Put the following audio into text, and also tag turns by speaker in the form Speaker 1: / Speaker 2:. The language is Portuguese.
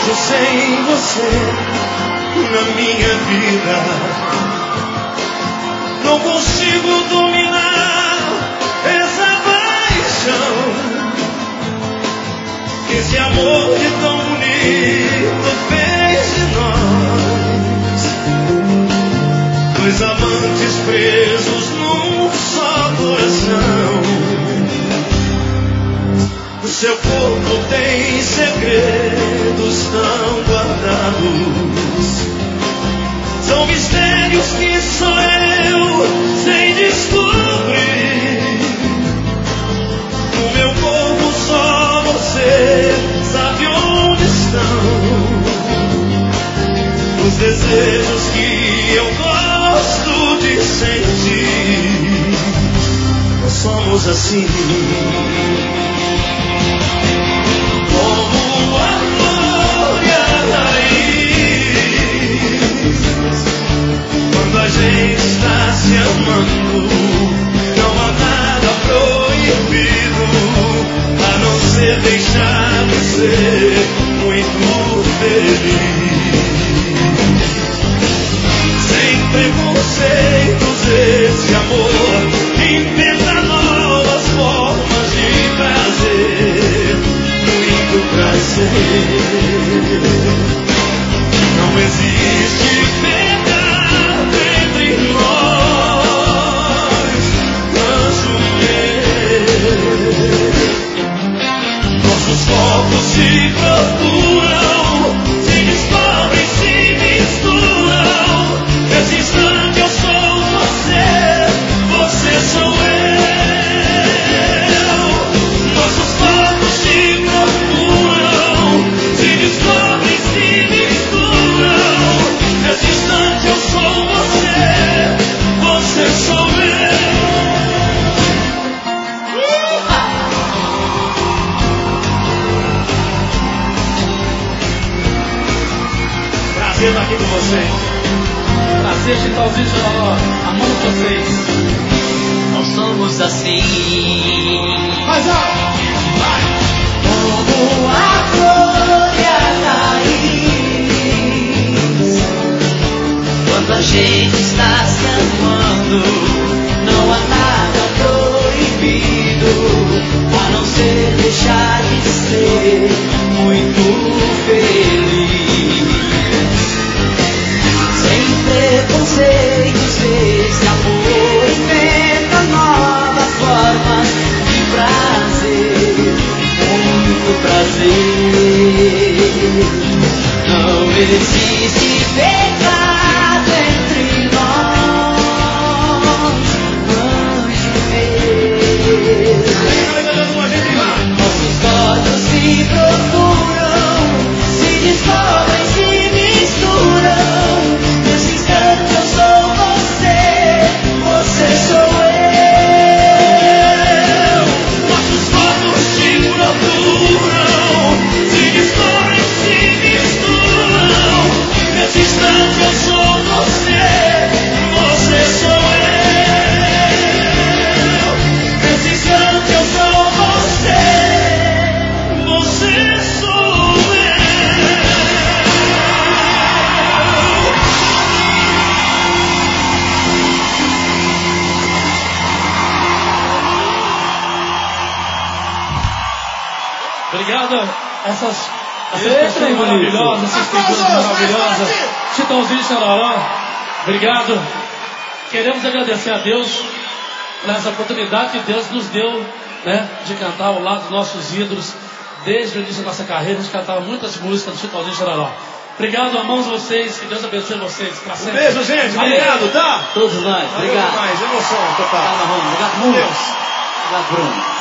Speaker 1: vejo sem você na minha vida. Não consigo dominar essa paixão, esse amor que tão bonito fez de nós, dois amantes presos num só coração. O seu corpo tem segredos tão guardados, são mistérios que só eu sei descobrir. No meu corpo só você sabe onde estão os desejos que eu gosto de sentir. Nós somos assim, como a flor e a raiz. Quando a gente está se amando, não há nada proibido, a não ser deixar de ser muito feliz. Sem preconceitos esse amor inventa novas formas de prazer, muito prazer. Não existe pecado entre nós, anjo meu. Nossos corpos se procuram, se descobrem, se misturam. Nesse instante eu sou você, você sou eu. Nossos corpos se procuram, se descobrem, se misturam. Nesse instante eu sou você, você sou eu. Prazer estar aqui com vocês.
Speaker 2: Prazer, Chitãozinho Chororó, amando vocês.
Speaker 3: Nós somos assim,
Speaker 2: Mas ó,
Speaker 3: como a flor e a raiz. Quando a gente está se amando, não há nada proibido, a não ser deixar de ser muito feliz. Sem preconceitos esse amor inventa novas formas de prazer, muito prazer. Não existe pecado entre nós, anjo meu. Nossos olhos se procuram, se descobrem, se misturam. Nesse instante eu sou você, você sou eu.
Speaker 1: Nossos corpos se procuram, se descobrem, se misturam. Nesse instante eu sou você, você sou eu. Nesse instante eu sou você, você sou eu.
Speaker 2: obrigado essas pessoas maravilhosas, essas figuras maravilhosas. Chitãozinho Chororó, obrigado. Queremos agradecer a Deus por essa oportunidade que Deus nos deu, né, de cantar ao lado dos nossos ídolos. Desde o início da nossa carreira, a gente cantava muitas músicas do Chitãozinho Chororó. Obrigado, amamos vocês, que Deus abençoe vocês. Pra sempre.
Speaker 1: Beijo, gente. Obrigado, tá?
Speaker 3: Todos nós,
Speaker 1: Valeu
Speaker 3: obrigado.
Speaker 1: demais, emoção total.
Speaker 3: Obrigado, muito.
Speaker 1: Deus.
Speaker 3: Obrigado, Bruno.